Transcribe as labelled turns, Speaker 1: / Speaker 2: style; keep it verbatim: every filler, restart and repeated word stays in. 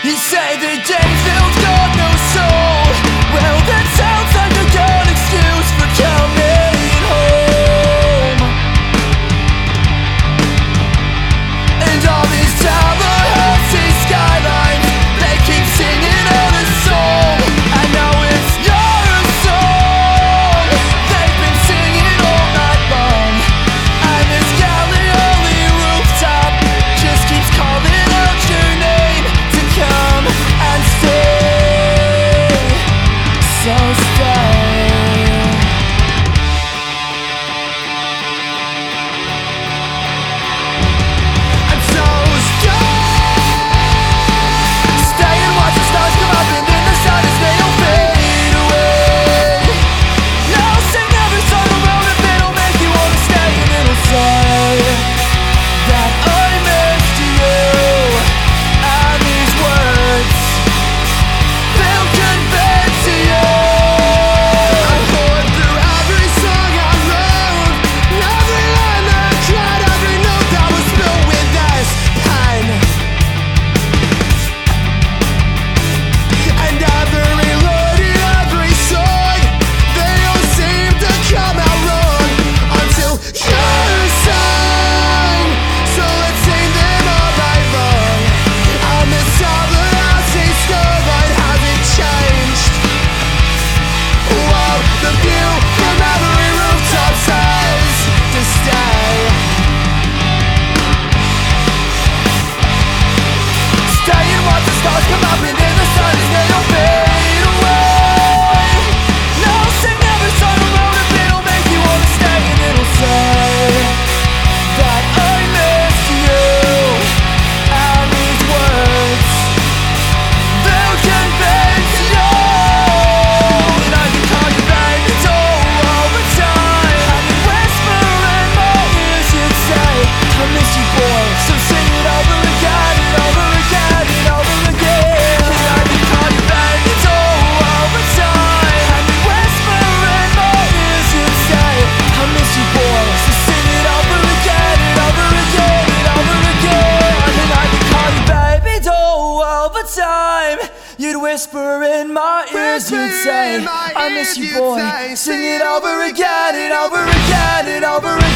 Speaker 1: You say the Daysville's got no soul. Well, that sounds like a good excuse for coming home. And all these Tallahassee skylines, they keep singing out a song. I know it's your song. They've been singing all night long. And this Galley rooftop just keeps calling out your name to come and stay. So stay. I'm so stay. Stay and watch the stars come up and then the sun as they'll fade away. Now sing every song around if it'll make you wanna stay, and it'll say that I missed you. And these words, they'll convey to you. I'm going through every song I wrote, every line that I cried, every note that was filled with this pen. And every melody, every song, they all seem to come out wrong until you sang. So let's sing them all night long. And the Tallahassee skyline hasn't changed. Well, the view from every rooftop says to stay. Stay and watch the stars come up and then the sun as they'll fade away. Now sing every song around if it'll make you wanna stay, and it'll say that I missed you. And these words, they'll convey to you. And I can call you baby all the time. I can whisper in my ears, you'd say I miss you, boy. So sing it over again and over again and over again. And I can call you baby all the time. I can whisper in my ears, you'd say I miss you, boy. So sing it over again and over again and over again. And I can call you baby all the time. You'd whisper in my ears, you'd say I miss you, boy. Sing it over again and over again and over again.